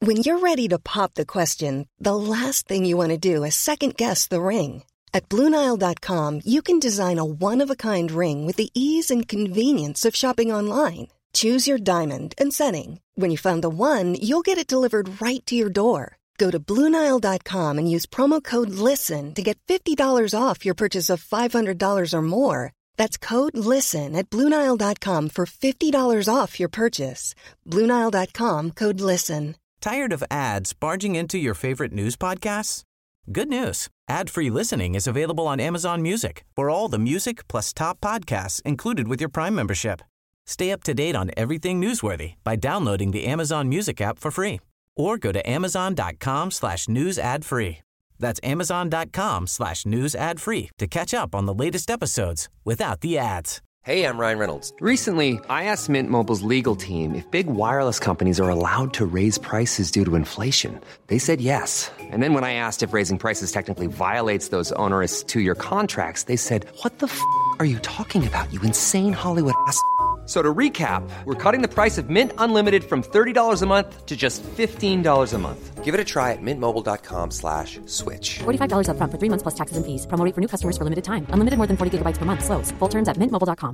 When you're ready to pop the question, the last thing you want to do is second-guess the ring. At BlueNile.com, you can design a one-of-a-kind ring with the ease and convenience of shopping online. Choose your diamond and setting. When you find the one, you'll get it delivered right to your door. Go to BlueNile.com and use promo code LISTEN to get $50 off your purchase of $500 or more. That's code LISTEN at BlueNile.com for $50 off your purchase. BlueNile.com, code LISTEN. Tired of ads barging into your favorite news podcasts? Good news. Ad-free listening is available on Amazon Music for all the music plus top podcasts included with your Prime membership. Stay up to date on everything newsworthy by downloading the Amazon Music app for free or go to amazon.com/news ad free. That's amazon.com/news ad free to catch up on the latest episodes without the ads. Hey, I'm Ryan Reynolds. Recently, I asked Mint Mobile's legal team if big wireless companies are allowed to raise prices due to inflation. They said yes. And then when I asked if raising prices technically violates those onerous two-year contracts, they said, "What the f*** are you talking about, you insane Hollywood ass?" So to recap, we're cutting the price of Mint Unlimited from $30 a month to just $15 a month. Give it a try at mintmobile.com/switch. $45 up front for 3 months plus taxes and fees. Promo rate for new customers for limited time. Unlimited more than 40 gigabytes per month. Slows full terms at mintmobile.com.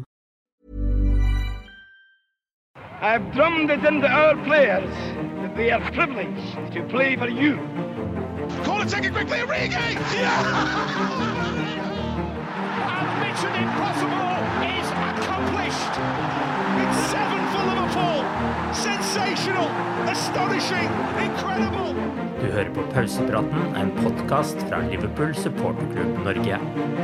I've drummed it into our players that they are privileged to play for you. Call it, take it quickly, Origi! Mission impossible is accomplished. It's 7 for Liverpool. Sensational, astonishing, incredible. Du hører på Pausepraten, en podcast fra Liverpool Supporterklubb Norge.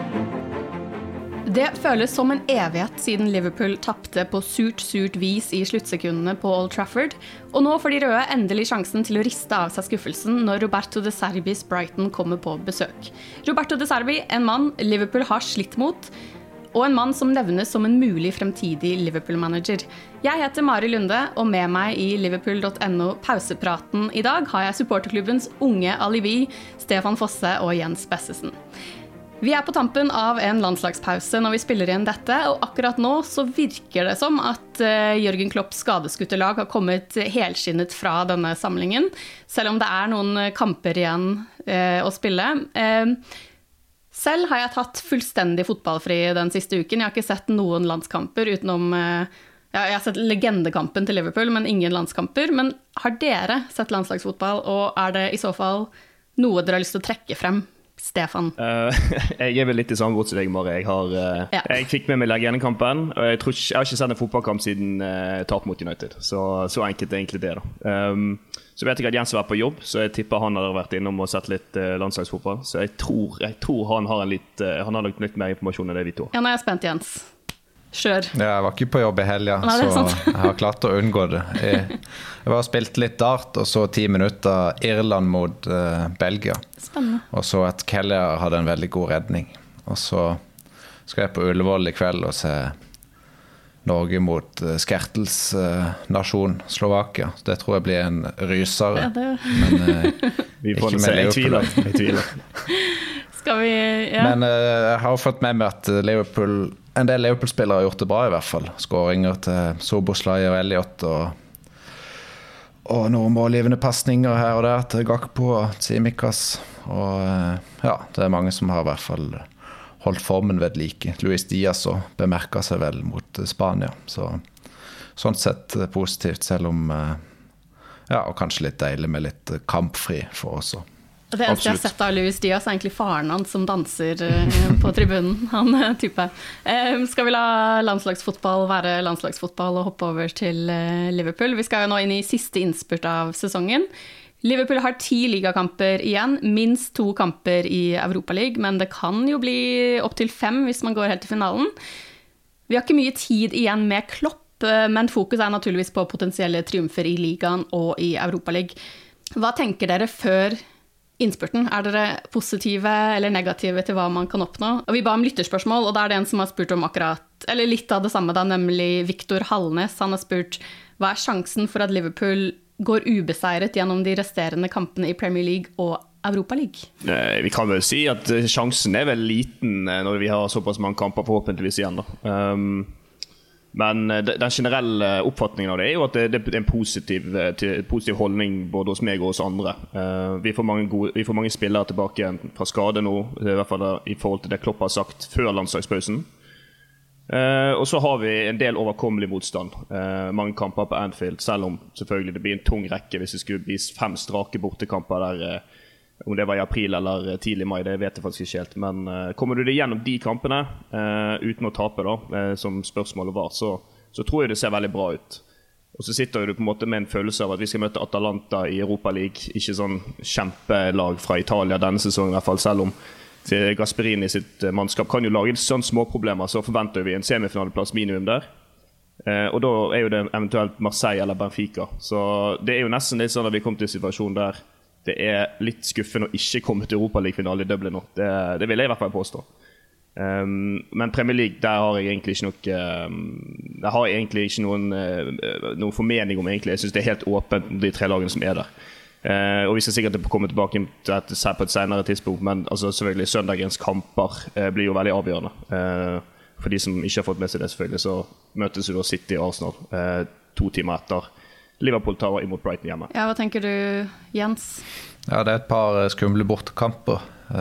Det føles som en evighet siden Liverpool tappte på surt vis I sluttsekundene på Old Trafford, og nå får de røde endelig sjansen til å riste av seg skuffelsen når Roberto De Zerbis Brighton kommer på besøk. Roberto De Zerbi, en mann Liverpool har slitt mot, og en mann som nevnes som en mulig fremtidig Liverpool-manager. Jeg heter Mari Lunde, og med meg I liverpool.no pausepraten I dag har jeg supporterklubbens unge alibi, Stefan Fosse og Jens Bessesen. Vi på tampen av en landslagspause når vi spiller igjen dette, og akkurat nå så virker det som at Jørgen Klopps skadeskutte lag har kommet helskinnet fra denne samlingen, selv om det noen kamper igjen å spille. Selv har jeg tatt fullstendig fotballfri den siste uken. Jeg har ikke sett noen landskamper utenom... jeg har sett legendekampen til Liverpool, men ingen landskamper. Men har dere sett landslagsfotball, og det I så fall noe dere har lyst til å trekke frem? Stefan? Jeg vel litt I samme båt som deg, Mari. Jeg fikk med meg legendekampen, og jeg har ikke sett en fotballkamp siden tap mot United. Så enkelt egentlig det da. Så vet jeg at Jens har vært på jobb, så jeg tipper han har vært innom og sett litt landslagsfotball. Så jeg tror han har han har lagt litt mer informasjon enn det vi to. Ja, nå jeg spent, Jens. Kjør. Jeg var ikke på jobb I helga, så jeg har klart å unngå det. Jeg var spilt litt dart, og så 10 minutter Irland mot Belgia. Spennende. Og så at Keller hadde en veldig god redning. Og så skal jeg på Ullevål I kveld og se Norge mot Skertels nasjon, Slovakia. Det tror jeg blir en rysere. Ja, men vi får se, jeg tviler. Skal vi, ja. Men jeg har fått med meg at en del Liverpool-spillere har gjort det bra I hvert fall. Skåringer til Soboslai og Elliot og noen målgivende passninger her og der til Gakpo og Tsimikas. Og ja, det mange som har I hvert fall holdt formen ved like. Luis Diaz bemerket seg vel mot Spania. Sånn sett positivt, selv om ja, og kanskje litt deilig med litt kampfri for oss også. Det eneste jeg har sett av Luis Diaz egentlig faren hans som danser på tribunen, han type. Skal vi la landslagsfotball være landslagsfotball og hoppe over til Liverpool? Vi skal jo nå inn I siste innspurt av sesongen. Liverpool har 10 ligakamper igjen, minst 2 kamper I Europa League, men det kan jo bli opp til 5 hvis man går helt til finalen. Vi har ikke mye tid igjen med Klopp, men fokus naturligvis på potensielle triumfer I ligaen og I Europa League. Hva tenker dere før innspurten? Dere positive eller negative til hva man kan oppnå? Og vi ba om lytterspørsmål, og det det en som har spurt om akkurat, eller litt av det samme da, nemlig Victor Hallnes. Han har spurt, hva sjansen for at Liverpool går ubeseiret gjennom de resterende kampene I Premier League og Europa League? Vi kan vel si at sjansen vel liten når vi har såpass mange kamper forhåpentligvis igjen da. Men den generelle oppfatningen av det jo at det en positiv holdning både hos meg og hos andre. Vi får mange spillere tilbake fra skade nå, I hvert fall I forhold til det Klopp har sagt før landslagspausen. Og så har vi en del overkommelig motstand. Mange kamper på Anfield, selv om selvfølgelig det blir en tung rekke hvis det skulle bli 5 strake bortekamper der, om det var I april eller tidlig mai, det vet jeg faktisk ikke helt. Men kommer du det gjennom de kampene uten å tape da, som spørsmålet var, så tror jeg det ser veldig bra ut. Og så sitter du på en måte med en følelse av at vi skal møte Atalanta I Europa League, ikke sånn kjempelag fra Italia denne sesongen I hvert fall, selv om Gasperini sitt mannskap kan jo lage sånne små problemer, så forventer vi en semifinaleplass minimum der. Og da jo det eventuelt Marseille eller Benfica. Så det jo nesten litt sånn at vi kom til en situasjon der det litt skuffende å ikke komme til Europa League-finale I Dublin nå. Det vil jeg I hvert fall påstå. Men Premier League, der har jeg egentlig ikke noen formening om egentlig. Jeg synes det helt åpent de 3 lagene som der. Og vi skal sikkert komme tilbake til dette på et senere tidspunkt, men altså, selvfølgelig søndagens kamper blir jo veldig avgjørende. For de som ikke har fått med seg det selvfølgelig, så møtes jo da City og Arsenal 2 timer etter Liverpool tar imot Brighton hjemme. Ja, hva tenker du, Jens? Ja, det et par skumle bortekamper.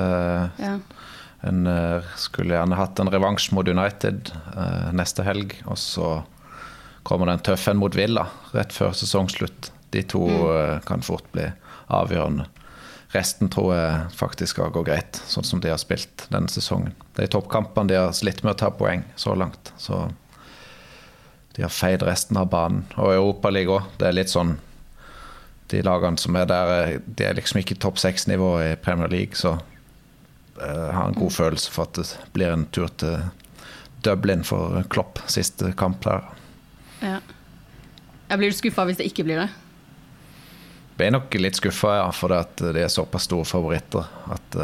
En skulle gjerne hatt en revansj mot United neste helg, og så kommer det en tøff en mot Villa rett før sesongslutt. De 2 kan fort bli avgjørende. Resten tror jeg faktisk skal gå greit, sånn som de har spilt denne sesongen. Det toppkampene de har slitt med å ta poeng så langt, så de har feid resten av banen. Og Europa League også, det litt sånn, de lagene som der, de liksom ikke topp 6-nivå I Premier League, så jeg har en god følelse for at det blir en tur til Dublin for Klopp, siste kamp der. Ja. Jeg blir skuffet hvis det ikke blir det. Jeg blir nok litt skuffet, ja, for det de såpass store favoritter, at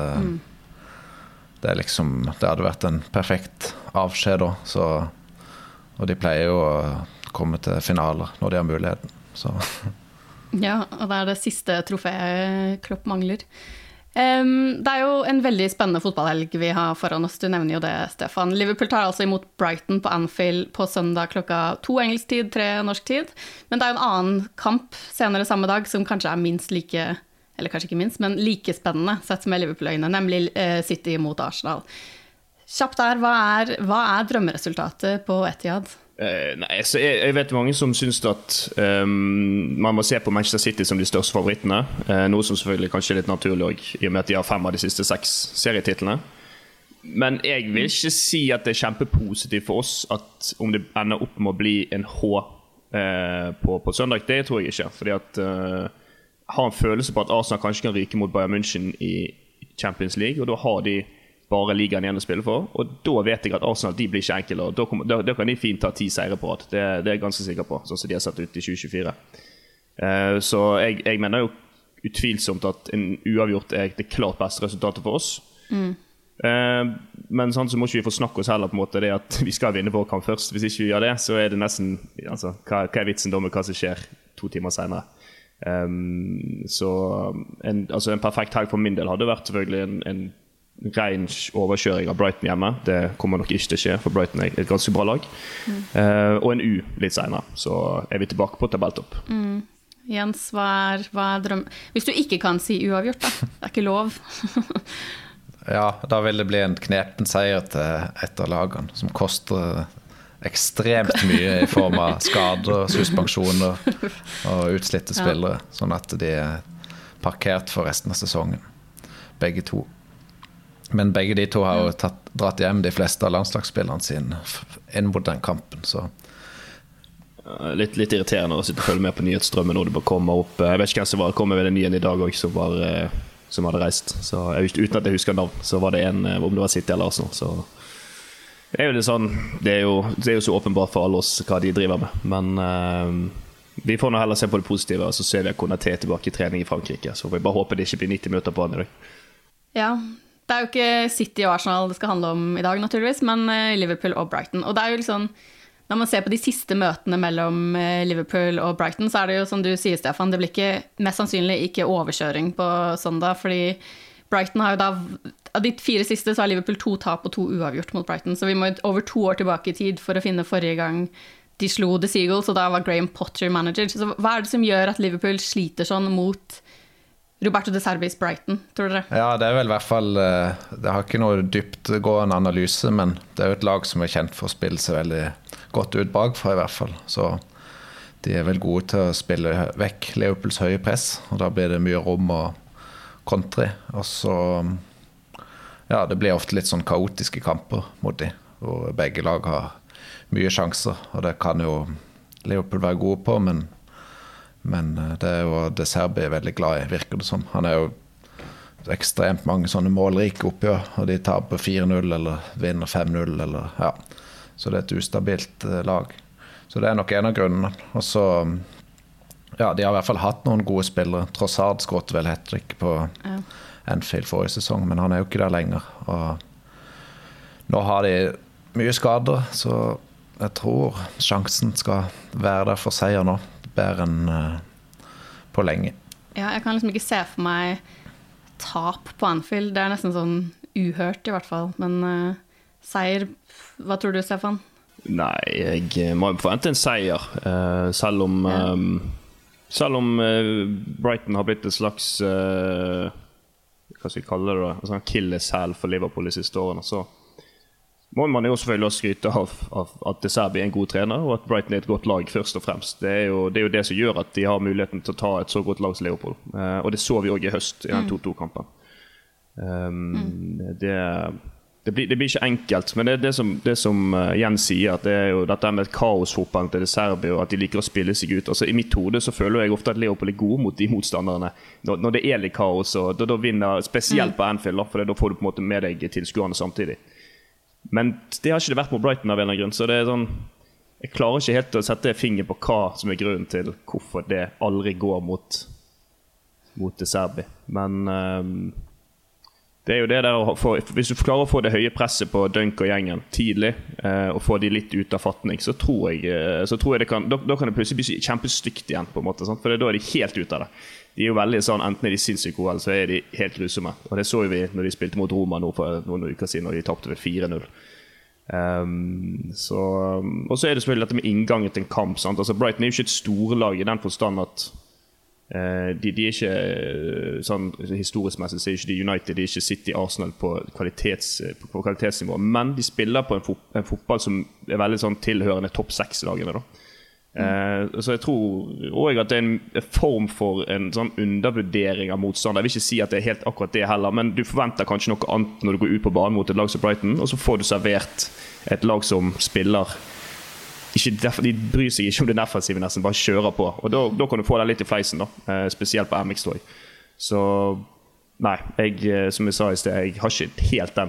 det liksom, det hadde vært en perfekt avskjed da, så og de pleier jo å komme til finaler når de har muligheten. Så. Ja, og det det siste troféet Klopp mangler. Det jo en veldig spennende fotballhelg vi har foran oss. Du nevner jo det, Stefan. Liverpool tar altså imot Brighton på Anfield på søndag klokka 2 engelsk tid, 3 norsk tid. Men det jo en annen kamp senere samme dag som kanskje minst like, eller kanskje ikke minst, men like spennende sett med Liverpool-øyne, nemlig City mot Arsenal. Kjapt der, hva drømmeresultatet på Etihad? Nei, så jeg vet mange som synes at man må se på Manchester City som de største favorittene, noe som selvfølgelig kanskje litt naturlig også, I og med at de har 5 av de siste 6 serietitlene. Men jeg vil ikke si at det kjempepositivt for oss at om det ender opp med å bli en H på søndag, det tror jeg ikke. Fordi at har en følelse på at Arsenal kanskje kan ryke mot Bayern München I Champions League, og da har de bare ligaen igjen å spille for, og da vet jeg at Arsenal de blir ikke enkle, og da kan de fint ta 10 seire på at det jeg ganske sikker på, sånn som de har satt ut I 2024. Så jeg mener jo utvilsomt at en uavgjort det klart beste resultatet for oss. Men sånn så må ikke vi få snakke oss heller på en måte det at vi skal vinne vår kamp først. Hvis ikke vi gjør det, så det nesten, altså, hva vitsen da med hva som skjer 2 timer senere? Så en perfekt helg for min del hadde vært selvfølgelig en ren overkjøring av Brighton hjemme. Det kommer nok ikke til å skje, for Brighton et ganske bra lag. Og en U litt senere, så vi tilbake på tabelltopp. Jens, hva drøm? Hvis du ikke kan si uavgjort da, det ikke lov. Ja, da vil det bli en knepen seier til et av lagene, som koster ekstremt mye I form av skader, suspensjoner og utslitte spillere, sånn at de parkert for resten av sesongen. Begge 2. Men begge de 2 har jo dratt hjem de fleste av landslagsspillerne sine inn mot den kampen, så litt irriterende å sitte og følge med på nyhetsstrømmen når det bare kommer opp. Jeg vet ikke hvem som var kommet ved den nyheten I dag også, som hadde reist. Så uten at jeg husker navn, så var det en, om det var City eller Arsenal. Så jo det sånn, det jo så åpenbart for alle oss hva de driver med. Men vi får nå heller se på det positive, og så ser vi Konaté tilbake I trening I Frankrike. Så vi bare håper det ikke blir 90 minutter på han I dag. Ja, det jo ikke City og Arsenal det skal handle om I dag naturligvis, men Liverpool og Brighton. Og det jo liksom, når man ser på de siste møtene mellom Liverpool og Brighton, så det jo som du sier, Stefan, det blir ikke, mest sannsynlig ikke overkjøring på søndag, fordi Brighton har jo da, av de 4 siste så har Liverpool 2 tap og 2 uavgjort mot Brighton, så vi må over 2 år tilbake I tid for å finne forrige gang de slo The Seagulls, og da var Graham Potter manager. Så hva det som gjør at Liverpool sliter sånn mot Roberto De Serbis Brighton, tror dere? Ja, det vel I hvert fall, det har ikke noe dyptgående analyse, men det jo et lag som kjent for å spille seg veldig godt ut bakfra I hvert fall, så de vel gode til å spille vekk Liverpools høye press, og da blir det mye rom og kontri, og så ja, det blir ofte litt sånn kaotiske kamper mot de, hvor begge lag har mye sjanser, og det kan jo Liverpool være gode på, men det jo De Serbi veldig glad I, virker det som. Han jo ekstremt mange sånne målrike oppgjør, og de tar på 4-0 eller vinner 5-0, eller ja, så det et ustabilt lag. Så det nok en av grunnene. Og så ja, de har I hvert fall hatt noen gode spillere. Trossard skåret vel hat-trick på Anfield forrige sesong, men han jo ikke der lenger. Og nå har de mye skader, så jeg tror sjansen skal være der for seier nå, bedre enn på lenge. Ja, jeg kan liksom ikke se for meg tap på Anfield. Det nesten sånn uhørt I hvert fall. Men seier, hva tror du, Stefan? Nei, jeg må forvente en seier, selv om Brighton har blitt et slags hva skal vi kalle det da, en sånn killeshæl for Liverpool de siste årene, så må man jo selvfølgelig også skryte av at De Serbi en god trener, og at Brighton et godt lag først og fremst. Det jo det som gjør at de har muligheten til å ta et så godt lag som Liverpool, og det så vi også I høst I den 2-2-kampen. Det blir ikke enkelt, men det som Jens sier, at det jo dette med kaosfotballen til De Serbi, og at de liker å spille seg ut. Altså, I mitt hode så føler jeg ofte at Liverpool gode mot de motstanderne, når det litt kaos, og da vinner spesielt på Anfield, for da får du på en måte med deg tilskuerne samtidig. Men det har ikke det vært på Brighton av en eller annen grunn, så det sånn, jeg klarer ikke helt å sette finger på hva som grunnen til hvorfor det aldri går mot De Serbi. Men det jo det der hvis du klarer å få det høye presset på Dunk og gjengen tidlig, og få de litt ut av fatning, så tror jeg det kan, da kan det plutselig bli kjempestygt igjen på en måte, sant? For da de helt ut av det. De jo veldig sånn, enten de sinnssyke gode, eller så de helt grusomme. Og det så vi når de spilte mot Roma nå for noen uker siden, og de tapte ved 4-0. Og så det selvfølgelig dette med inngangen til en kamp, sant? Altså Brighton jo ikke et storlag I den forstand at de ikke sånn historisk messig så ikke de United, de ikke City, Arsenal på kvalitetsnivå, men de spiller på en fotball som veldig sånn tilhørende topp 6-lagene da. Så jeg tror også at det en form for en sånn undervurdering av motstander. Jeg vil ikke si at det helt akkurat det heller, men du forventer kanskje noe annet når du går ut på banen mot et lag som Brighton, og så får du servert et lag som spiller de bryr seg ikke om det defensive nesten, bare kjører på, og da kan du få det litt I fleisen da, spesielt på MX Toy. Så nei, som jeg sa I sted, jeg har ikke helt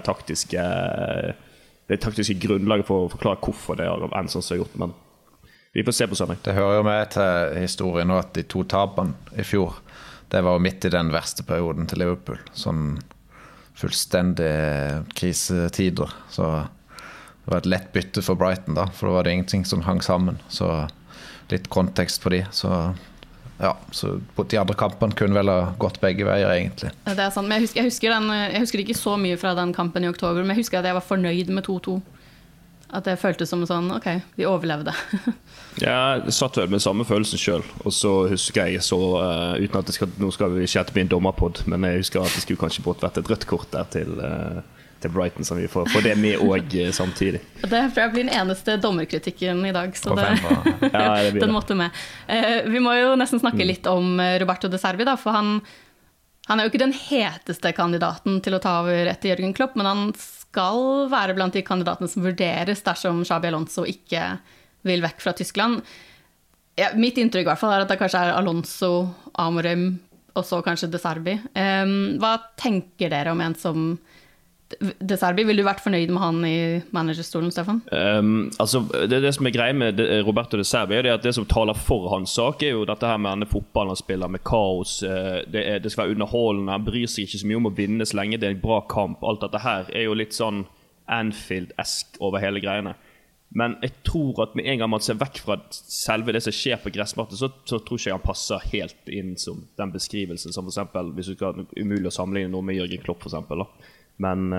det taktiske grunnlaget for å forklare hvorfor det enn sånn som jeg har gjort, men vi får se på søndag. Det hører jo med til historien nå at de 2 tapene I fjor, det var jo midt I den verste perioden til Liverpool, sånn fullstendig krisetider, så det var et lett bytte for Brighton da, for da var det ingenting som hang sammen, så litt kontekst på de, så ja, så på de andre kampene kunne vel ha gått begge veier egentlig. Det sant, men jeg husker ikke så mye fra den kampen I oktober, men jeg husker at jeg var fornøyd med 2-2. At det føltes som sånn, ok, vi overlevde. Ja, jeg satt vel med samme følelsen selv, og så husker jeg så, uten at nå skal vi ikke bli en dommerpodd, men jeg husker at det skulle kanskje vært et rødt kort der til Brighton, som vi får det med også samtidig. Det tror jeg blir den eneste dommerkritikken I dag, så den måtte med. Vi må jo nesten snakke litt om Roberto De Serbi da, for han jo ikke den heteste kandidaten til å ta over etter Jørgen Klopp, men han skal være blant de kandidatene som vurderes dersom Xabi Alonso ikke vil vekk fra Tyskland. Ja, mitt inntrykk I hvert fall at det kanskje Alonso, Amorim og så kanskje De Serbi. Hva tenker dere om en som De Serbi? Vil du vært fornøyd med han I managerstolen, Stefan? Altså, det som greie med Roberto De Serbi det at det som taler for hans sak jo dette her med denne fotballen han spiller med kaos, det skal være underholdende, han bryr seg ikke så mye om å vinne så lenge det en bra kamp, alt dette her jo litt sånn Anfield-esk over hele greiene. Men jeg tror at med en gang man ser vekk fra selve det som skjer på gressmatten, så tror ikke jeg han passer helt inn som den beskrivelsen, som for eksempel, hvis du skal umulig å sammenligne noe med Jørgen Klopp for eksempel, da. Men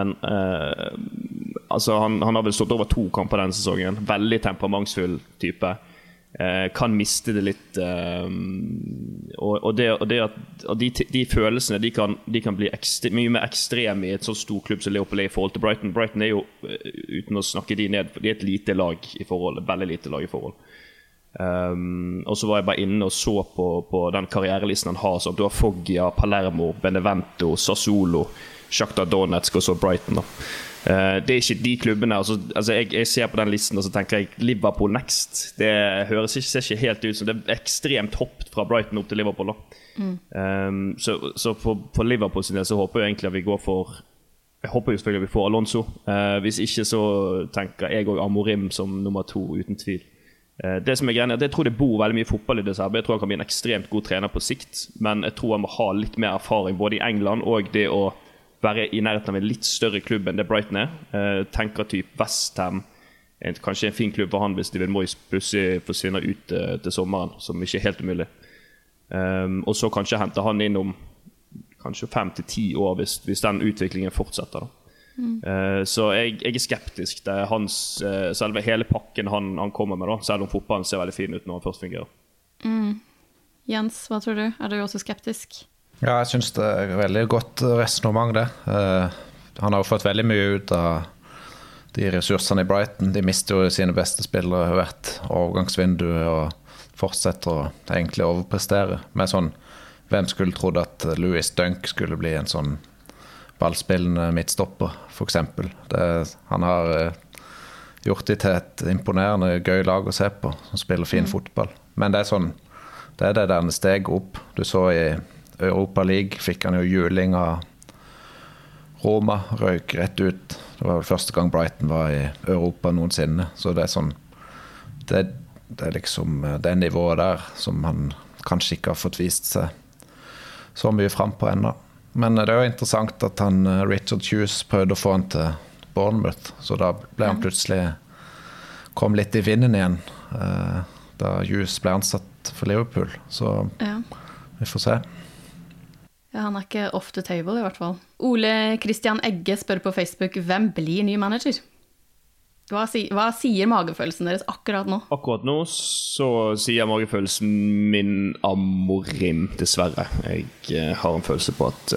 altså han har vel stått over 2 kamper denne sesongen, veldig temperamentsfull type, kan miste det litt, og de følelsene de kan bli mye mer ekstreme i et så stor klubb som Liverpool i forhold til Brighton. Brighton jo, uten å snakke de ned, de et lite lag i forhold, veldig lite lag i forhold. Og så var jeg bare inne og så på den karrierelisten han har, så du har Foggia, Palermo, Benevento, Sassuolo, Shakhtar Donetsk og så Brighton da. Det ikke de klubbene, altså jeg ser på den listen og så tenker jeg Liverpool next, det ser ikke helt ut som det ekstremt hoppet fra Brighton opp til Liverpool da. Så på Liverpool sin del så håper jeg egentlig at vi går for, jeg håper jo selvfølgelig at vi får Alonso, hvis ikke så tenker jeg også Amorim som nummer 2 uten tvil. Det som greien at jeg tror det bor veldig mye fotball i det her, jeg tror han kan bli en ekstremt god trener på sikt, men jeg tror han må ha litt mer erfaring både i England og det å være i nærheten av en litt større klubb enn det Brighton tenker typ West Ham, kanskje en fin klubb for han hvis David Moyes plutselig forsvinner ut til sommeren, som ikke helt umulig. Og så kanskje hente han inn om kanskje 5 til 10 år hvis den utviklingen fortsetter da. Så jeg skeptisk. Det hans, selve hele pakken han kommer med da, selv om fotballen ser veldig fin ut når han først fungerer. Jens, hva tror du? Du også skeptisk? Ja, jeg synes det veldig godt resonemang det. Han har jo fått veldig mye ut av de ressursene i Brighton. De mister jo sine beste spillere hvert overgangsvindu og fortsetter å egentlig overprestere. Med sånn, hvem skulle trodd at Louis Dunk skulle bli en sånn ballspillende midtstopper, for eksempel. Han har gjort det til et imponerende gøy lag å se på, som spiller fin fotball. Men det sånn, det det der steg opp. Du så i Europa League fikk han jo juling av Roma, røyk rett ut. Det var vel første gang Brighton var i Europa noensinne. Så det sånn, det liksom det nivået der som han kanskje ikke har fått vist seg så mye frem på enda. Men det jo interessant at Richard Hughes prøvde å få han til Bournemouth, så da ble han plutselig kom litt i vinden igjen da Hughes ble ansatt for Liverpool. Så vi får se. Ja, han ikke off the table i hvert fall. Ole Christian Egge spør på Facebook, hvem blir ny manager? Hva sier magefølelsen deres akkurat nå? Akkurat nå så sier magefølelsen min Amorim, dessverre. Jeg har en følelse på at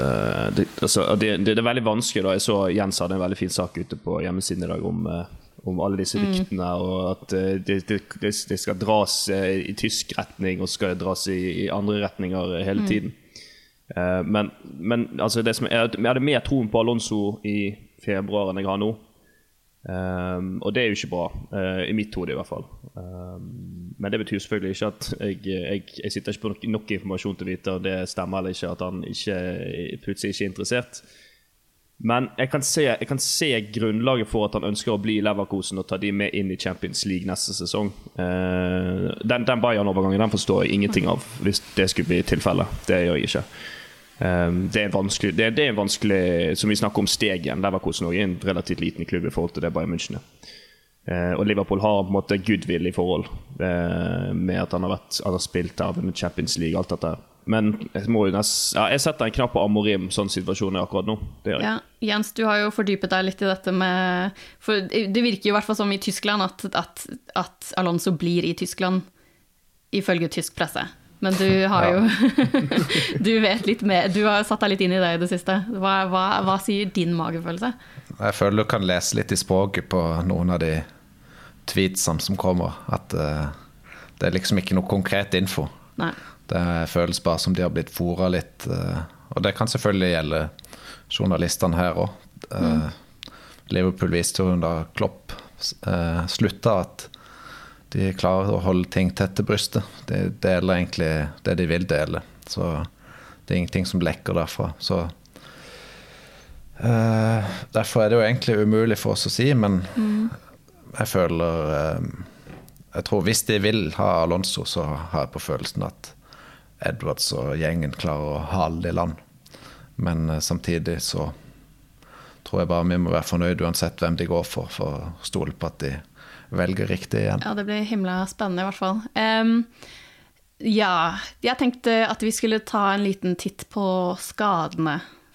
det veldig vanskelig da. Jeg så Jens hadde en veldig fin sak ute på hjemmesiden i dag om alle disse ryktene, og at det skal dras i tysk retning, og skal dras i andre retninger hele tiden. Men altså det som jeg hadde mer troen på Alonso i februar enn jeg har nå, og det jo ikke bra i mitt hode i hvert fall, men det betyr selvfølgelig ikke at jeg sitter ikke på nok informasjon til å vite, og det stemmer eller ikke at han plutselig ikke interessert, men jeg kan se grunnlaget for at han ønsker å bli i Leverkusen og ta de med inn i Champions League neste sesong. Den Bayern-overgangen, den forstår jeg ingenting av hvis det skulle bli tilfelle. Det gjør jeg ikke. Det er vanskelig, som vi snakker om stegen. Leverkusen er en relativt liten klubb i forhold til det Bayern München. Og Liverpool har på en måte goodwill i forhold med at han har spilt av en Champions League, alt dette. Men jeg setter en knapp på Amorim, sånn situasjonen akkurat nå. Ja, Jens, du har jo fordypet deg litt i dette med, for det virker jo i hvert fall som i Tyskland at Alonso blir i Tyskland ifølge tysk presse. Men du har jo du vet litt mer, du har satt deg litt inn i det i det siste. Hva sier din magefølelse? Jeg føler du kan lese litt i språket på noen av de tweetsene som kommer, at det liksom ikke noe konkret info. Nei. Det føles bare som de har blitt foret litt, og det kan selvfølgelig gjelde journalistene her også. Liverpool viste jo under Klopp sluttet at de klarer å holde ting tett til brystet. De deler egentlig det de vil dele, så det ingenting som lekker derfra. Så derfor det jo egentlig umulig for oss å si, men jeg føler jeg tror hvis de vil ha Alonso, så har jeg på følelsen at Edwards og gjengen klarer å hale det i land. Men samtidig så tror jeg bare vi må være fornøyd uansett hvem de går for å stole på at de velger riktig igjen. Ja, det blir himla spennende I hvert fall. Ja, jeg tenkte at vi skulle ta en liten titt på skadene.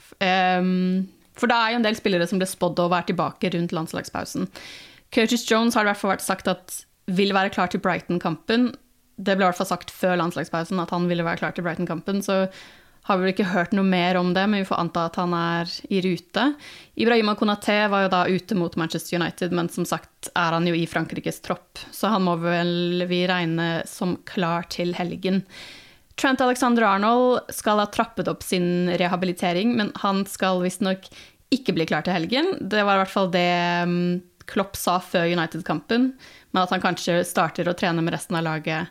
For det jo en del spillere som ble spådd å være tilbake rundt landslagspausen. Curtis Jones har I hvert fall vært sagt at vil være klar til Brighton-kampen. Det ble I hvert fall sagt før landslagspausen at han ville være klar til Brighton-kampen, så har vi ikke hørt noe mer om det, men vi får anta at han I rute. Ibrahima Konaté var jo da ute mot Manchester United, men som sagt han jo I Frankrikes tropp, så han må vel vi regne som klar til helgen. Trent Alexander-Arnold skal ha trappet opp sin rehabilitering, men han skal visst nok ikke bli klar til helgen. Det var I hvert fall det Klopp sa før United-kampen, men at han kanskje starter å trene med resten av laget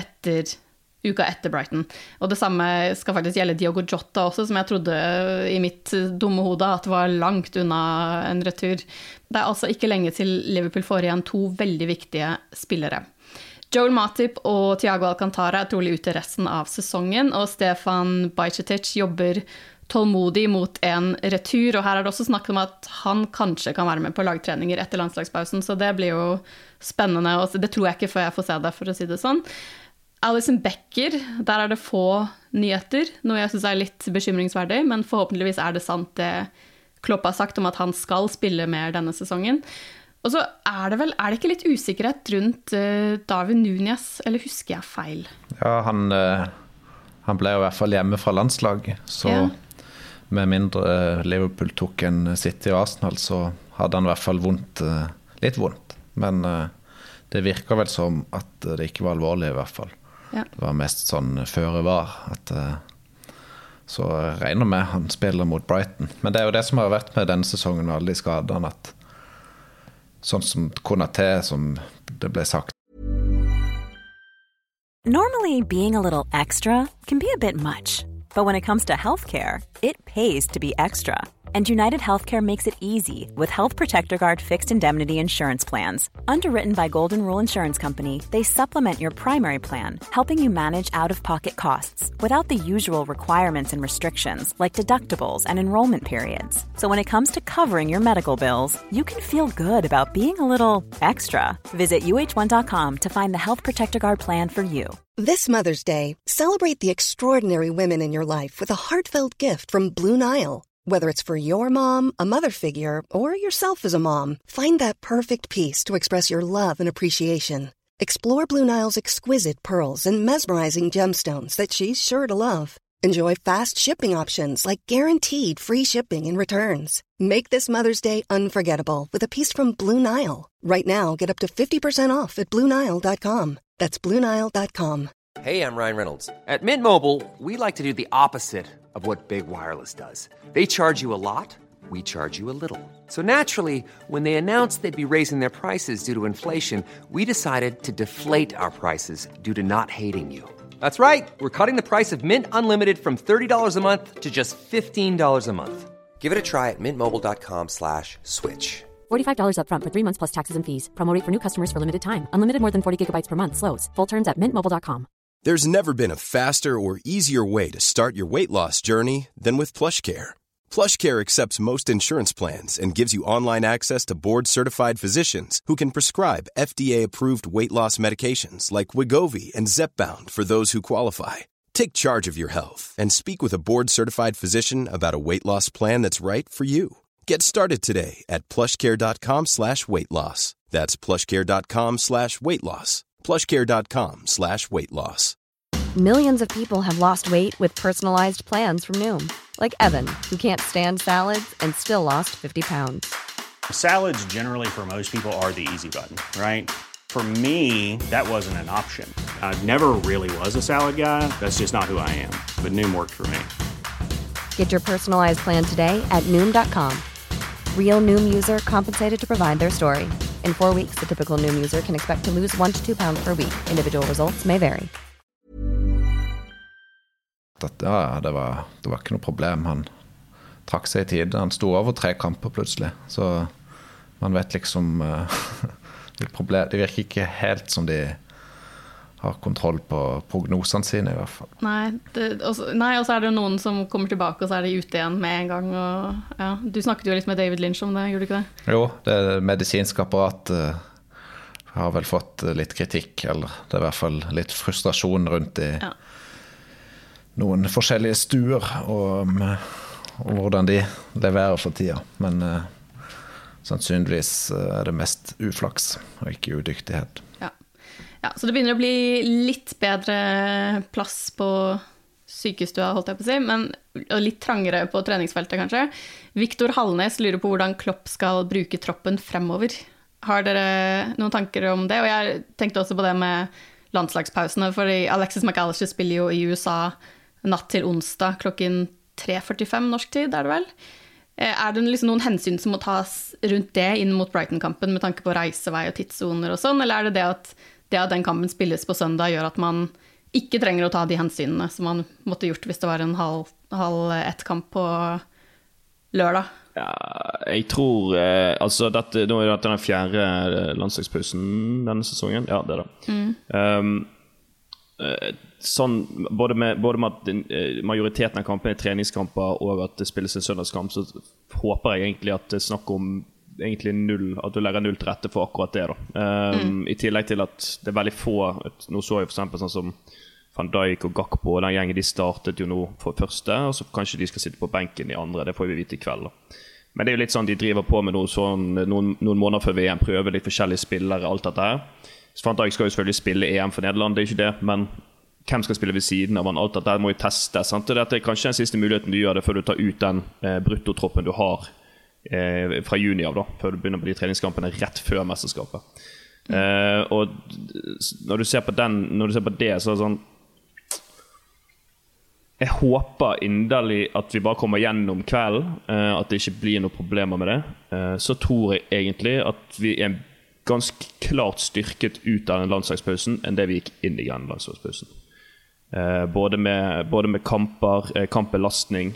uka etter Brighton. Og det samme skal faktisk gjelde Diogo Jota også, som jeg trodde I mitt dumme hode at var langt unna en retur. Det altså ikke lenge til Liverpool får igjen 2 veldig viktige spillere. Joel Matip og Thiago Alcantara trolig ute resten av sesongen, og Stefan Bajcetic jobber tålmodig mot en retur, og her det også snakket om at han kanskje kan være med på lagtreninger etter landslagspausen, så det blir jo spennende, og det tror jeg ikke før jeg får se det, for å si det sånn. Alison Becker, der det få nyheter, noe jeg synes litt bekymringsverdig, men forhåpentligvis det sant det Klopp har sagt om at han skal spille mer denne sesongen. Og så det ikke litt usikkerhet rundt David Núñez, eller husker jeg feil? Ja, han ble jo I hvert fall hjemme fra landslaget, så med mindre Liverpool tok en City og Arsenal, så hadde han I hvert fall litt vondt. Men det virker vel som at det ikke var alvorlig I hvert fall. Ja. Det var mest sånn føre var at, så jeg regner med han spiller mot Brighton, men det jo det som har vært med denne sesongen og alle de skadene, at sånn som Konaté som det ble sagt. Normally being a little extra can be a bit much, but when it comes to healthcare, it pays to be extra. And United Healthcare makes it easy with Health Protector Guard fixed indemnity insurance plans. Underwritten by Golden Rule Insurance Company, they supplement your primary plan, helping you manage out-of-pocket costs without the usual requirements and restrictions like deductibles and enrollment periods. So when it comes to covering your medical bills, you can feel good about being a little extra. Visit uh1.com to find the Health Protector Guard plan for you. This Mother's Day, celebrate the extraordinary women in your life with a heartfelt gift from Blue Nile. Whether it's for your mom, a mother figure, or yourself as a mom, find that perfect piece to express your love and appreciation. Explore Blue Nile's exquisite pearls and mesmerizing gemstones that she's sure to love. Enjoy fast shipping options like guaranteed free shipping and returns. Make this Mother's Day unforgettable with a piece from Blue Nile. Right now, get up to 50% off at BlueNile.com. That's BlueNile.com. Hey, I'm Ryan Reynolds. At Mint Mobile, we like to do the opposite of what Big Wireless does. They charge you a lot, we charge you a little. So naturally, when they announced they'd be raising their prices due to inflation, we decided to deflate our prices due to not hating you. That's right. We're cutting the price of Mint Unlimited from $30 a month to just $15 a month. Give it a try at mintmobile.com/switch. $45 up front for 3 months plus taxes and fees. Promo rate for new customers for limited time. Unlimited more than 40 gigabytes per month. Slows full terms at mintmobile.com. There's never been a faster or easier way to start your weight loss journey than with PlushCare. PlushCare accepts most insurance plans and gives you online access to board-certified physicians who can prescribe FDA-approved weight loss medications like Wegovy and Zepbound for those who qualify. Take charge of your health and speak with a board-certified physician about a weight loss plan that's right for you. Get started today at plushcare.com/weight-loss. That's plushcare.com/weight-loss. plushcare.com/weight-loss. Millions of people have lost weight with personalized plans from Noom. Like Evan, who can't stand salads and still lost 50 pounds. Salads generally for most people are the easy button, right? For me, that wasn't an option. I never really was a salad guy. That's just not who I am. But Noom worked for me. Get your personalized plan today at Noom.com. Real Noom user compensated to provide their story. In 4 weeks, the typical Noom user can expect to lose 1 to 2 pounds per week. Individual results may vary. Ja, det var ikke noe problem. Han trakk seg I tide. Han stod over 3 kamper plutselig. Så man vet liksom det virker ikke helt som de har kontroll på prognosene sine I hvert fall. Nei, og så det noen som kommer tilbake, og så de ute igjen med en gang. Og, ja, du snakket jo litt med David Lynch om det, gjorde du ikke det? Jo, det medisinske apparat har vel fått litt kritikk, eller det I hvert fall litt frustrasjon rundt I noen forskjellige stuer, og hvordan de leverer for tida. Men sannsynligvis det mest uflaks, og ikke udyktighet. Ja, så det begynner å bli litt bedre plass på sykestua, holdt jeg på å si, men litt trangere på treningsfeltet kanskje. Victor Hallnes lurer på hvordan Klopp skal bruke troppen fremover. Har dere noen tanker om det? Og jeg tenkte også på det med landslagspausene, for Alexis McAllister spiller jo I USA natt til onsdag klokken 3:45 norsk tid, det vel? Det liksom noen hensyn som må tas rundt det inn mot Brighton-kampen med tanke på reisevei og tidszoner og sånn, eller det at den kampen spilles på søndag gjør at man ikke trenger å ta de hensynene som man måtte gjort hvis det var en halv ett-kamp på lørdag? Ja, jeg tror altså dette, nå det den 4. landslagspausen denne sesongen. Ja, det det. Sånn, både med at majoriteten av kampene treningskamper og at det spilles en søndagskamp, så håper jeg egentlig at det snakker om egentlig at du legger null til rette for akkurat det da. I tillegg til at det veldig få, nå så jeg for eksempel sånn som Van Dijk og Gakpo, den gjengen de startet jo nå for første, og så kanskje de skal sitte på benken I andre, det får vi vite I kveld da. Men det jo litt sånn, de driver på med noen måneder før VM, prøver litt forskjellige spillere, alt dette her. Så Van Dijk skal jo selvfølgelig spille EM for Nederland, det ikke det, men hvem skal spille ved siden av han? Alt dette må jo teste, sant? Dette kanskje den siste muligheten du gjør det før du tar ut den bruttotroppen du har fra juni av da, før du begynner på de treningskampene rett før mesterskapet. Og når du ser på det, så sånn, jeg håper inderlig at vi bare kommer gjennom kvelden, at det ikke blir noen problemer med det. Så tror jeg egentlig at vi ganske klart styrket ut av den landslagspausen enn det vi gikk inn I den landslagspausen. Både med kampbelastning.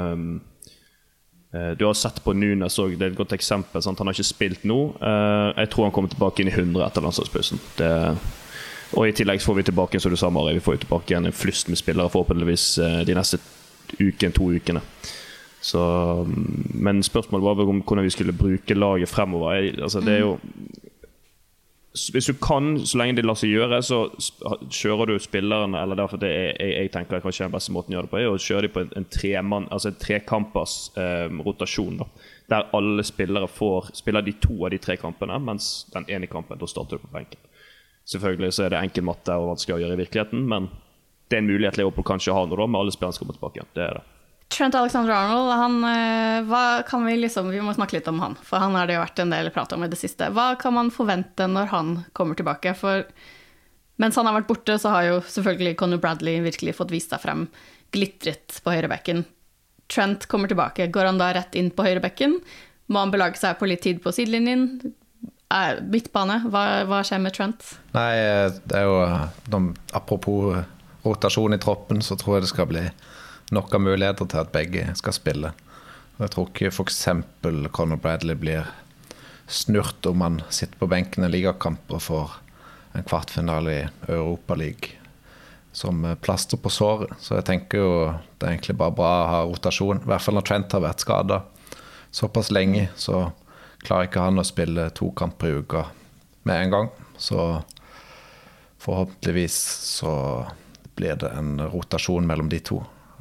Du har sett på Nunes, og det et godt eksempel, sant? Han har ikke spilt nå. Jeg tror han kommer tilbake inn I 100 etter landslagspausen. Og I tillegg får vi tilbake, som du sa, Mari, vi får tilbake igjen en flust med spillere forhåpentligvis de neste 2 ukene. Så, men spørsmålet var om hvordan vi skulle bruke laget fremover. Altså, det jo hvis du kan, så lenge det lar seg gjøre, så kjører du spillerne, eller derfor det jeg tenker kanskje den beste måten å gjøre det på, å kjøre de på en trekampers rotasjon da, der alle spillere spiller de 2 av de 3 kampene, mens den ene kampen da starter du på benken. Selvfølgelig så det enkel matte og vanskelig å gjøre I virkeligheten, men det en mulighet Liverpool kanskje har nå da, med alle spillerne som kommer tilbake igjen, det det. Trent Alexander-Arnold, vi må snakke litt om han, for han har det jo vært en del prat om I det siste. Hva kan man forvente når han kommer tilbake? For mens han har vært borte, så har jo selvfølgelig Conor Bradley virkelig fått vist seg frem, glittret på høyrebekken. Trent kommer tilbake, går han da rett inn på høyrebekken? Må han belage seg på litt tid på sidelinjen? Midtbane, hva skjer med Trent? Nei, det jo apropos rotasjon I troppen, så tror jeg det skal bli nok av muligheter til at begge skal spille. Jeg tror ikke for eksempel Conor Bradley blir snurt om han sitter på benken I ligakamp og får en kvartfinale I Europa League som plaster på såret. Så jeg tenker jo det egentlig bare bra å ha rotasjon. I hvert fall når Trent har vært skadet såpass lenge, så klarer ikke han å spille 2 kamper I uka med en gang. Så forhåpentligvis så blir det en rotasjon mellom de 2.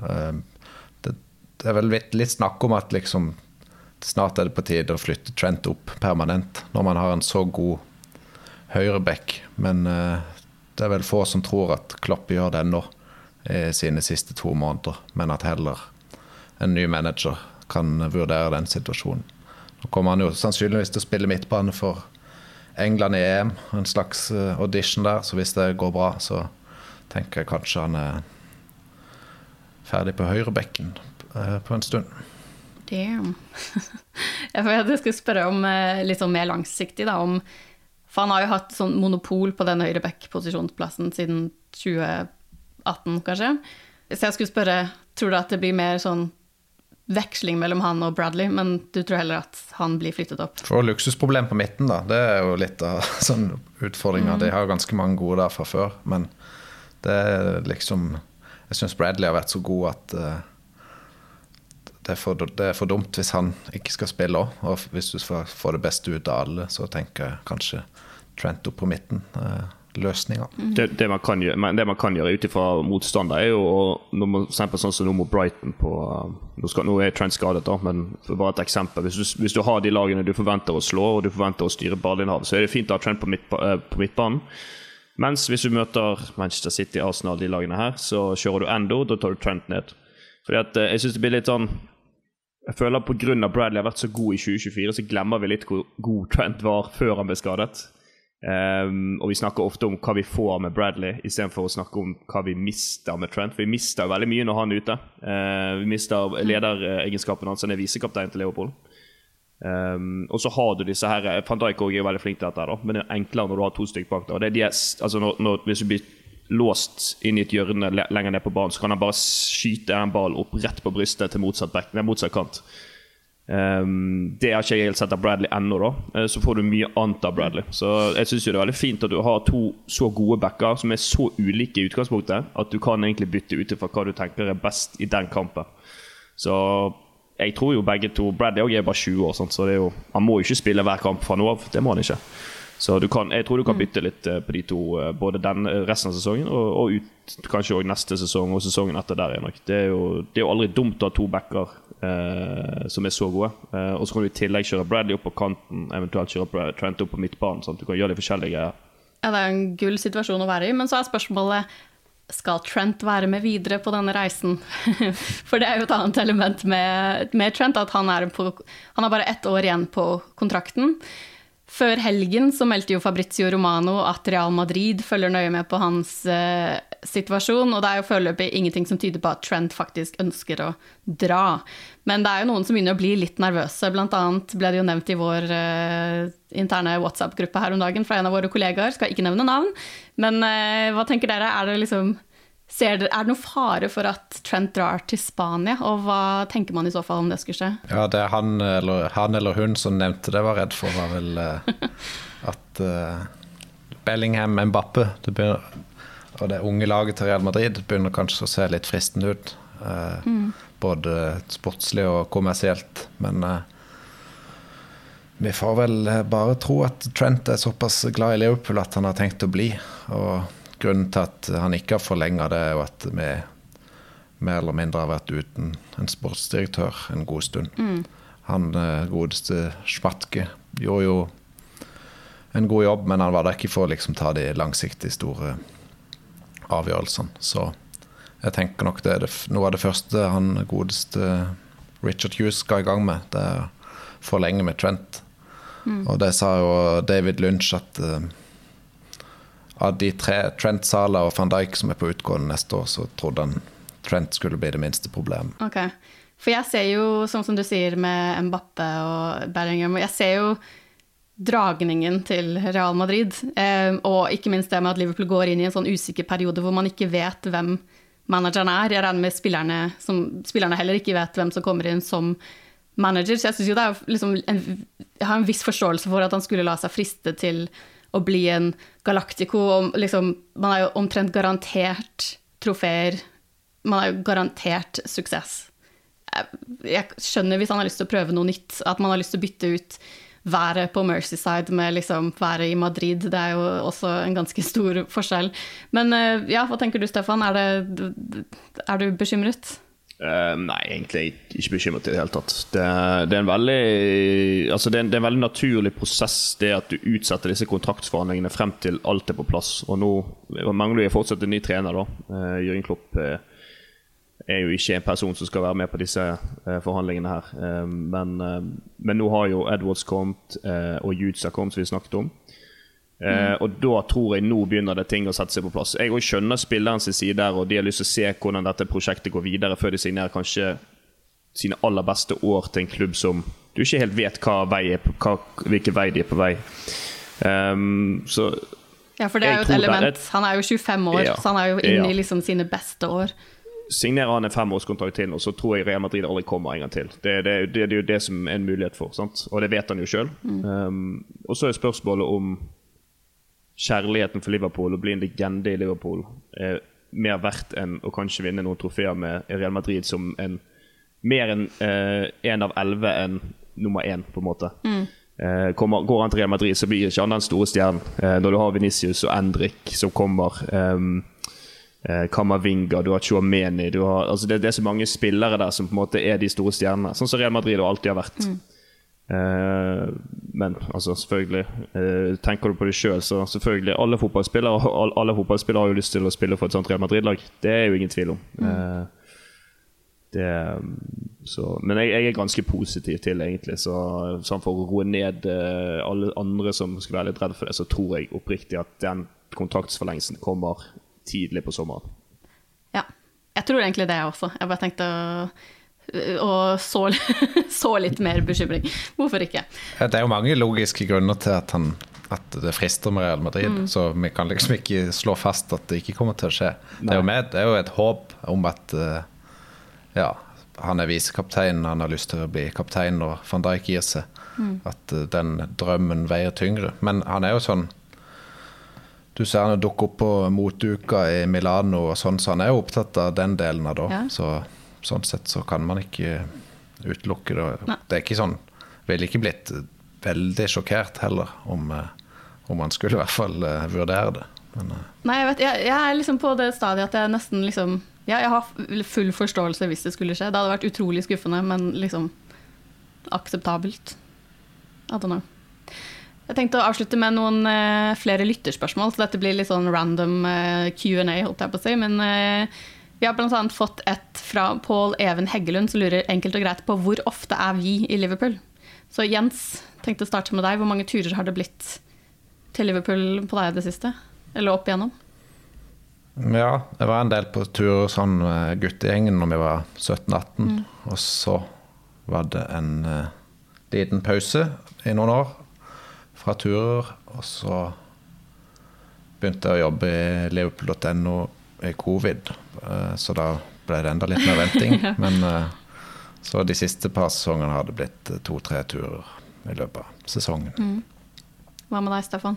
Det vel litt snakk om at liksom, snart det på tide å flytte Trent opp permanent når man har en så god høyreback, men det vel få som tror at Klopp gjør det nå I sine siste 2 måneder, men at heller en ny manager kan vurdere den situasjonen. Nå kommer han jo sannsynligvis til å spille midtbane for England I EM, en slags audition der, så hvis det går bra så tenker jeg kanskje han ferdig på høyrebekken på en stund. Damn. Jeg skulle spørre om litt sånn mer langsiktig da, for han har jo hatt sånn monopol på den høyrebekk-posisjonsplassen siden 2018 kanskje. Så jeg skulle spørre, tror du at det blir mer sånn veksling mellom han og Bradley, men du tror heller at han blir flyttet opp? For luksusproblem på midten da, det jo litt av sånn utfordringer. De har ganske mange gode der fra før, men det liksom jeg synes Bradley har vært så god at det for dumt hvis han ikke skal spille også. Og hvis du får det beste ut av alle, så tenker jeg kanskje Trent opp på midten. Løsninger. Det man kan gjøre utifra motstander jo, når man eksempel sånn som nå mot Brighton nå Trent skadet da, men for bare et eksempel, hvis du har de lagene du forventer å slå, og du forventer å styre ballinnehav, så det fint å ha Trent på midtbanen. Mens hvis du møter Manchester City, Arsenal, de lagene her, så kjører du Endo, da tar du Trent ned. Fordi at jeg synes det blir litt sånn, jeg føler på grunn av Bradley har vært så god i 2024, så glemmer vi litt hvor god Trent var før han ble skadet. Og vi snakker ofte om hva vi får med Bradley I stedet for å snakke om hva vi mister med Trent, for vi mister veldig mye når han ute vi mister lederegenskapen hans, han visekaptein til Liverpool og så har du disse her Van Dijk også veldig flink til dette da, men det enklere når du har 2 stykker bak da, og det altså hvis du blir låst inn I et hjørne lenger ned på banen, så kan han bare skyte en ball opp rett på brystet til motsatt kant det har ikke jeg helt sett av Bradley ennå da så får du mye annet av Bradley så jeg synes jo det veldig fint at du har 2 så gode backer som så ulike I utgangspunktet at du kan egentlig bytte ut fra hva du tenker best I den kampen så jeg tror jo begge 2 Bradley også bare 20 år sånt, så det jo, han må jo ikke spille hver kamp fra nå av, det må han ikke så jeg tror du kan bytte litt på de 2 både resten av sesongen og ut, kanskje også neste sesong og sesongen etter der nok. Det er jo aldri dumt å ha 2 backer som så gode og så kan du I tillegg kjøre Bradley opp på kanten eventuelt kjøre Trent opp på midtbanen sånn at du kan gjøre de forskjellige Ja, det en gull situasjon å være I men så spørsmålet skal Trent være med videre på denne reisen? For det jo et annet element med Trent at han har bare 1 år igjen på kontrakten Før helgen så meldte jo Fabrizio Romano at Real Madrid følger nøye med på hans situasjon, og det jo foreløpig ingenting som tyder på at Trent faktisk ønsker å dra. Men det jo noen som begynner å bli litt nervøse, blant annet ble det jo nevnt I vår interne WhatsApp-gruppe her om dagen fra en av våre kollegaer, skal ikke nevne navn, men hva tenker dere? Det liksom det noen fare for at Trent drar til Spania, og hva tenker man I så fall om det skulle skje? Ja, det han eller hun som nevnte det var redd for var vel at Bellingham, Mbappe, og det unge laget til Real Madrid begynner kanskje å se litt fristende ut, både sportslig og kommersielt, men vi får vel bare tro at Trent såpass glad I Liverpool at han har tenkt å bli, og grunnen til at han ikke har forlenget det jo at vi mer eller mindre har vært uten en sportsdirektør en god stund. Han godeste Schmatke gjorde jo en god jobb, men han var der ikke for å liksom ta de langsiktige store avgjørelsene. Så jeg tenker nok det noe av det første han godeste Richard Hughes skal I gang med, det forlenge med Trent. Og det sa jo David Lynch at av de 3, Trent, Salah og Van Dijk som på utgående neste år, så trodde han Trent skulle bli det minste problemet. Ok, for jeg ser jo, som du sier med Mbappe og Bellingham, jeg ser jo dragningen til Real Madrid, og ikke minst det med at Liverpool går inn I en sånn usikker periode hvor man ikke vet hvem manageren Jeg regner med spillerne heller ikke vet hvem som kommer inn som manager, så jeg synes jo det liksom jeg har en viss forståelse for at han skulle la seg friste til å bli en Galactico, og liksom, man jo omtrent garantert trofeer, man jo garantert suksess. Jeg skjønner hvis han har lyst til å prøve noe nytt, at man har lyst til å bytte ut været på Merseyside med liksom været I Madrid, det jo også en ganske stor forskjell. Men ja, hva tenker du, Stefan? Er du bekymret? Nei, egentlig ikke bekymret I det hele tatt. Det en veldig det en veldig naturlig prosess det at du utsetter disse kontraktsforhandlingene frem til alt på plass. Og nå mangler vi fortsatt en ny trener da. Jürgen Klopp jo ikke en person som skal være med på disse forhandlingene her. Men nå har jo Edwards kommet og Jutsa kommet, som vi snakket om. Og da tror jeg nå begynner det ting å sette seg på plass. Jeg også skjønner spilleren sin side der, og de har lyst til å se hvordan dette prosjektet går videre før de signerer kanskje sine aller beste år til en klubb som du ikke helt vet hvilken vei de på vei. Så ja, for det jo et element. Han jo 25 år, så han jo inne I liksom sine beste år. Signerer han en 5-årskontrakt til, og så tror jeg Real Madrid aldri kommer en gang til. Det jo det som en mulighet for, sant? Og det vet han jo selv. Og så spørsmålet om kjærligheten for Liverpool og bli en legende I Liverpool mer verdt enn å kanskje vinne noen trofeer med Real Madrid som mer enn 1 av 11 enn nummer 1 på en måte. Går han til Real Madrid, så blir ikke han den store stjernen. Når du har Vinicius og Endrick som kommer, Kamavinga, du har Tchouameni, altså det er så mange spillere der som på en måte er de store stjernene, sånn som Real Madrid alltid har vært. Men altså selvfølgelig, tenker du på det selv, så selvfølgelig alle fotballspillere har jo lyst til å spille for et sånt Real Madrid-lag. Det er jo ingen tvil om. Men jeg er ganske positiv til egentlig, så for å roe ned alle andre som skulle være litt redd for det, så tror jeg oppriktig at den kontraktsforlengelsen kommer tidlig på sommeren. Ja, jeg tror egentlig det også. Jeg bare tenkte å så litt mer bekymring. Hvorfor ikke? Det er jo mange logiske grunner til at det frister med Real Madrid, så vi kan liksom ikke slå fast at det ikke kommer til å skje. Det er jo et håp om at han er visekaptein, han har lyst til å bli kaptein og Van Dijk gir seg, at den drømmen veier tyngre. Men han er jo sånn, du ser han dukker opp på motuka i Milano og sånn, så han er jo opptatt av den delen av det. Sånn sett så kan man ikke utelukke det. Det er ikke sånn, ville ikke blitt veldig sjokkert heller om man skulle i hvert fall vurdere det. Men, nei, jeg vet, jeg er liksom på det stadiet at jeg nesten liksom, jeg har full forståelse hvis det skulle skje. Det hadde vært utrolig skuffende, men liksom akseptabelt. I don't know. Jeg tenkte å avslutte med noen flere lytterspørsmål, så dette blir litt sånn random Q&A, holdt jeg på å si, men vi har blant annet fått et fra Paul Even Heggelund som lurer enkelt og greit på hvor ofte er vi i Liverpool. Så Jens, tenkte å starte med deg. Hvor mange turer har det blitt til Liverpool på deg det siste? Eller opp igjennom? Ja, det var en del på turer sånn med guttegjengen når vi var 17-18, og så var det en liten pause i noen år fra turer, og så begynte jeg å jobbe i Liverpool.no i covid, så da ble det enda litt mer venting, men så de siste par sesongene har det blitt 2-3 turer i løpet av sesongen. Hva med deg, Stefan?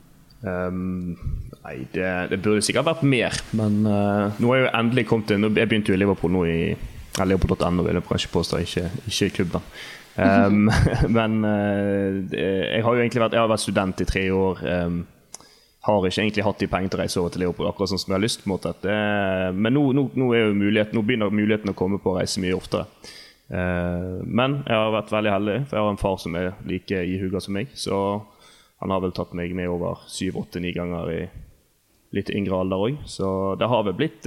Nei, det burde sikkert vært mer, men nå er jo endelig kommet inn, jeg begynte jo i Liverpool nå i Liverpool.no, vil jeg kanskje påstå, ikke i klubben. Men jeg har jo egentlig vært student i 3 år, har ikke egentlig hatt de penger til å reise over til Liverpool, akkurat sånn som jeg har lyst på en måte. Men nå er jo nå begynner muligheten å komme på å reise mye oftere. Men jeg har vært veldig heldig, for jeg har en far som er like ihuga som meg, så han har vel tatt meg med over 7-8-9 ganger i litt yngre alder også. Så det har vel blitt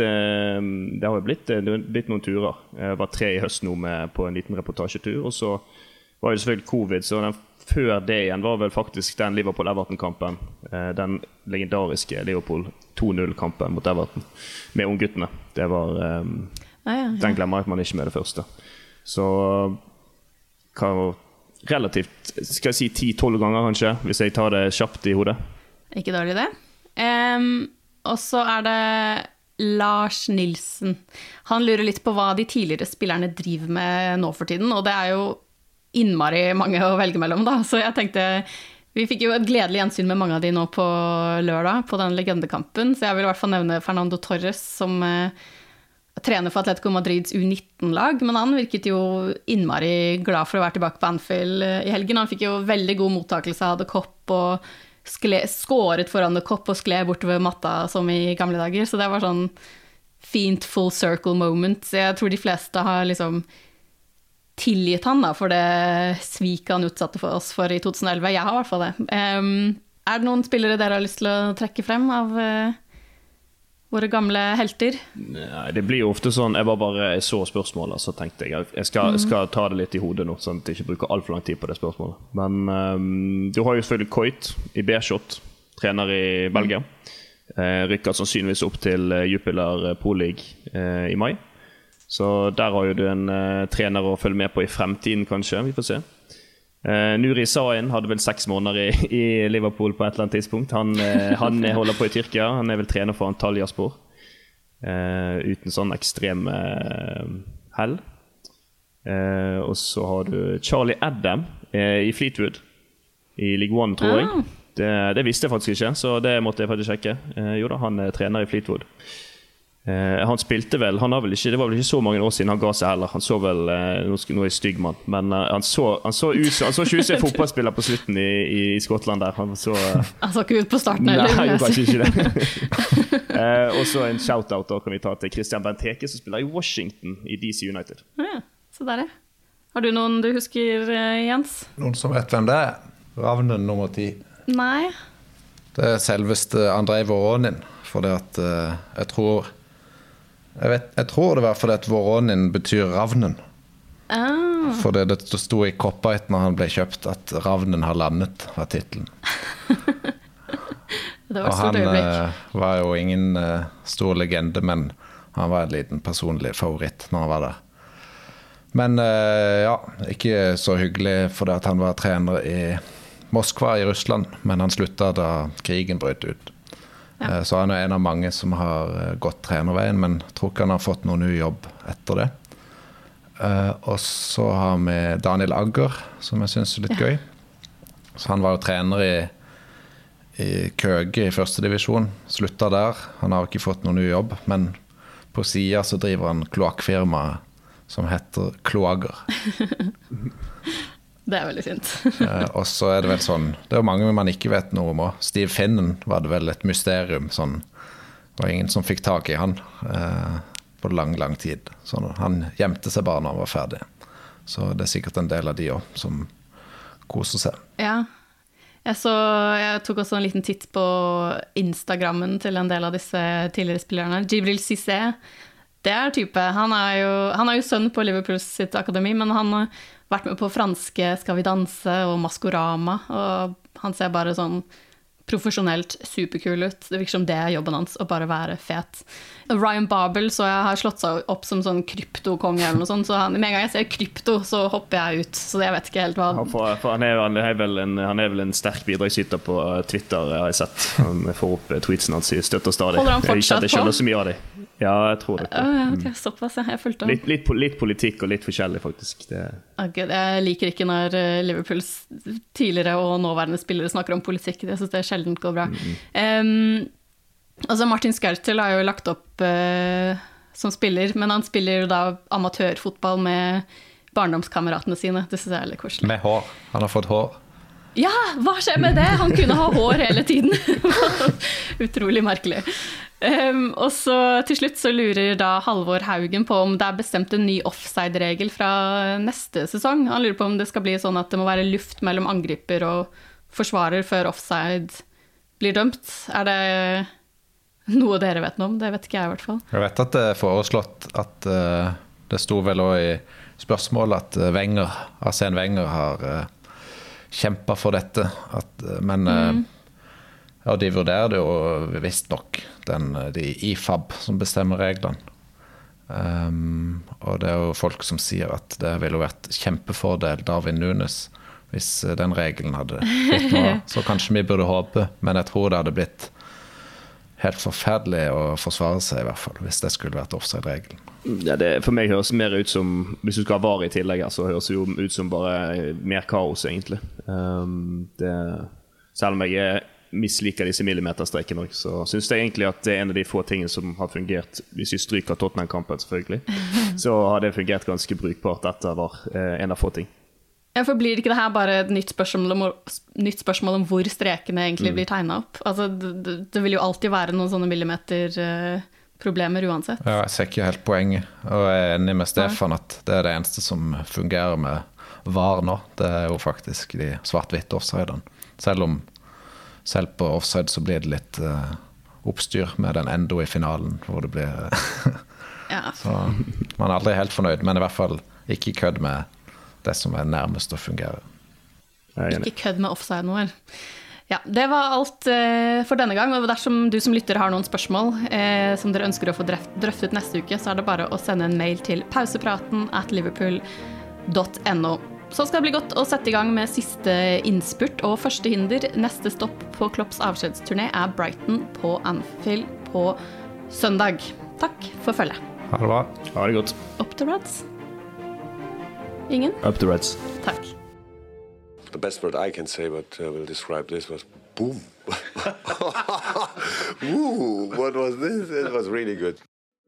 noen turer. Jeg var 3 i høst nå på en liten reportasjetur, og så var det selvfølgelig covid, så før det igjen var vel faktisk den Liverpool-Everton-kampen, den legendariske Liverpool 2-0-kampen mot Everton, med ungguttene. Det var, den glemmer man ikke med det første. Så relativt, skal jeg si 10-12 ganger kanskje, hvis jeg tar det kjapt i hodet. Ikke dårlig det. Og så er det Lars Nilsen. Han lurer litt på hva de tidligere spillerne driver med nå for tiden, og det er jo innmari mange å velge mellom da, så jeg tenkte vi fikk jo et gledelig gjensyn med mange av de nå på lørdag på den legendekampen, så jeg vil i hvert fall nevne Fernando Torres som trener for Atletico Madrids U19-lag, men han virket jo innmari glad for å være tilbake på Anfield i helgen. Han fikk jo veldig god mottakelse av The Cop og skåret foran The Cop og skled bortover matta som i gamle dager, så det var sånn fint full circle moment. Så jeg tror de fleste har liksom tilgitt han da, for det sviket han utsatte for oss for i 2011. Jeg har i hvert fall det. Er det noen spillere dere har lyst til å trekke frem av våre gamle helter? Nei, det blir jo ofte sånn, jeg bare så spørsmålet, så tenkte jeg skal ta det litt i hodet nå, sånn at jeg ikke bruker alt for lang tid på det spørsmålet. Men du har jo selvfølgelig Coit i B-Shot, trener i Belgia. Rykker sannsynligvis opp til Jupiler Pro League i mai. Så der har jo du en trener å følge med på i fremtiden kanskje, vi får se. Nuri Sahin hadde vel 6 måneder i Liverpool på et eller annet tidspunkt. Han holder på i Tyrkia, han er vel trener for Antalyaspor, uten sånn ekstrem hell. Og så har du Charlie Adam i Fleetwood, i League One, tror jeg. Det visste jeg faktisk ikke, så det måtte jeg faktisk sjekke. Jo da, han er trener i Fleetwood. Han spilte vel, det var vel ikke så mange år siden han ga seg heller. Han så vel, nå er stygg mann, men han så ikke ut som en fotballspiller på slutten i Skottland der. Han så ikke ut på starten, eller? Nei, kanskje ikke det. Og så en shoutout da kan vi ta til Christian Benteke, som spiller i Washington i DC United. Ja, så der Har du noen du husker, Jens? Noen som vet hvem det Ravnen nummer 10. Nei. Det selveste Andrej Voronin, for det at jeg tror det var fordi at Voronin betyr ravnen. For det stod i Copyright når han ble kjøpt at ravnen har landet, var titlen. Det var et stort øyeblikk. Han var jo ingen stor legende, men han var en liten personlig favoritt når han var der. Men ja, ikke så hyggelig fordi at han var trener i Moskva i Russland, men han sluttet da krigen brøt ut. Ja. Så han en av mange som har gått trenerveien, men tror ikke han har fått noen ny jobb etter det. Og så har vi Daniel Agger, som jeg synes er litt gøy. Så han var jo trener i Køge i første divisjon, sluttet der. Han har ikke fått noen ny jobb, men på siden så driver han kloakkfirma som heter Kloager. Det veldig fint. Og så det vel sånn, det jo mange man ikke vet noe om. Steve Finnen var det vel et mysterium. Sånn, det var ingen som fikk tak i han på lang tid. Så han gjemte seg bare når han var ferdig. Så det sikkert en del av de også, som koser seg. Ja, jeg tok også en liten titt på Instagrammen til en del av disse tidligere spillerne. Djibril Cissé, det type. Han er jo sønn på Liverpool sitt akademi, men han har vært med på franske Skal vi danse og Maskorama, og han ser bare sånn profesjonelt superkul ut. Det virker som det jobben hans, å bare være fet. Ryan Babel så jeg har slått seg opp som sånn kryptokonge eller noe sånt, så med en gang jeg ser krypto, så hopper jeg ut. Så jeg vet ikke helt hva... Han er vel en sterk bidragsyter på Twitter, jeg har sett. Han får opp tweetsen hans i støtt og stadig. Holder han fortsatt på? Jeg skjønner så mye av det. Ja, jeg tror det. Okay, såpass, jeg fulgte han. Litt politikk og litt forskjellig, faktisk. Okay, jeg liker ikke når Liverpools tidligere og nåværende spillere snakker om politikk. Jeg synes det sjeldent går bra. Altså Martin Skrtel har jo lagt opp som spiller, men han spiller jo da amatørfotball med barndomskameratene sine. Det synes jeg litt koselig. Med hår. Han har fått hår. Ja, hva skjer med det? Han kunne ha hår hele tiden. Utrolig merkelig. Og så til slutt så lurer da Halvor Haugen på om det bestemt en ny offside-regel fra neste sesong. Han lurer på om det skal bli sånn at det må være luft mellom angriper og forsvarer før offside blir dømt. Det noe dere vet noe om? Det vet ikke jeg i hvert fall. Jeg vet at det foreslått at det sto vel også i spørsmålet at Arsene Wenger har kjempet for dette. Men ja, de vurderer det jo visst nok de IFAB som bestemmer reglene. Og det jo folk som sier at det ville vært kjempefordel Darwin Núñez hvis den regelen hadde blitt noe. Så kanskje vi burde håpe, men jeg tror det hadde blitt helt forferdelig å forsvare seg i hvert fall, hvis det skulle vært offside-regelen. Ja, for meg høres mer ut som, hvis du skal ha VAR i tillegg, så høres det jo ut som bare mer kaos egentlig. Selv om jeg misliker disse millimeterstrekene også, så synes jeg egentlig at det en av de få tingene som har fungert, hvis vi stryker Tottenham-kampen selvfølgelig, så har det fungert ganske brukbart. Dette var en av få ting. Ja, for blir det ikke det her bare et nytt spørsmål om hvor strekene egentlig blir tegnet opp? Altså, det vil jo alltid være noen sånne millimeterproblemer uansett. Ja, jeg ser ikke helt poenget, og jeg er enig med Stefan at det det eneste som fungerer med VAR nå. Det jo faktisk de svart-hvitt offsidene. Selv på offside så blir det litt oppstyr med den endo i finalen, hvor det blir... Så man aldri helt fornøyd, men i hvert fall ikke kødd med det som nærmest å fungere. Ikke kødd med offside noe. Ja, det var alt for denne gang, og dersom du som lytter har noen spørsmål som dere ønsker å få drøftet neste uke, så det bare å sende en mail til pausepraten@liverpool.no. Så skal det bli godt å sette i gang med siste innspurt og første hinder. Neste stopp på Klopps avskjedsturné Brighton på Anfield på søndag. Takk for følget. Ha det bra. Ha det godt. Up the Reds. Ingen? Up the Reds. Takk. The best word I can say, but will describe this was boom. Ooh, what was this? It was really good.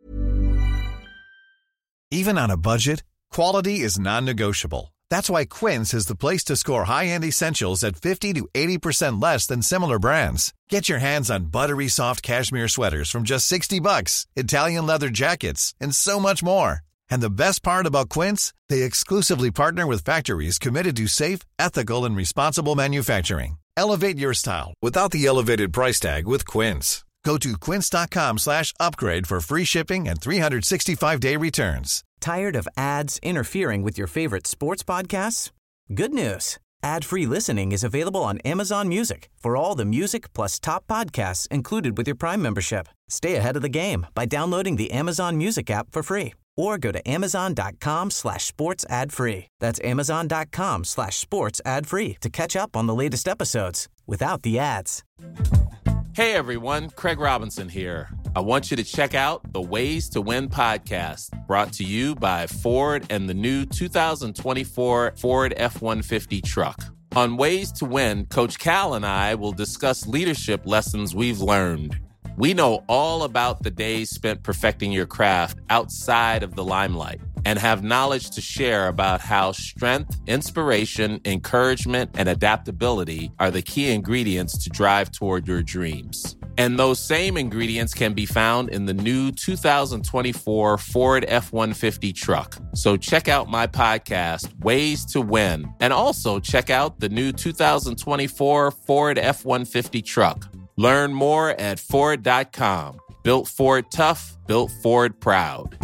Even on a budget, quality is non-negotiable. That's why Quince is the place to score high-end essentials at 50 to 80% less than similar brands. Get your hands on buttery soft cashmere sweaters from just $60, Italian leather jackets, and so much more. And the best part about Quince, they exclusively partner with factories committed to safe, ethical, and responsible manufacturing. Elevate your style without the elevated price tag with Quince. Go to quince.com/upgrade for free shipping and 365-day returns. Tired of ads interfering with your favorite sports podcasts? Good news. Ad-free listening is available on Amazon Music for all the music plus top podcasts included with your Prime membership. Stay ahead of the game by downloading the Amazon Music app for free or go to amazon.com/sports ad-free. That's amazon.com/sports ad-free to catch up on the latest episodes without the ads. Hey everyone, Craig Robinson here. I want you to check out the Ways to Win podcast, brought to you by Ford and the new 2024 Ford F-150 truck. On Ways to Win, Coach Cal and I will discuss leadership lessons we've learned. We know all about the days spent perfecting your craft outside of the limelight and have knowledge to share about how strength, inspiration, encouragement, and adaptability are the key ingredients to drive toward your dreams. And those same ingredients can be found in the new 2024 Ford F-150 truck. So check out my podcast, Ways to Win, and also check out the new 2024 Ford F-150 truck. Learn more at Ford.com. Built Ford tough, built Ford proud.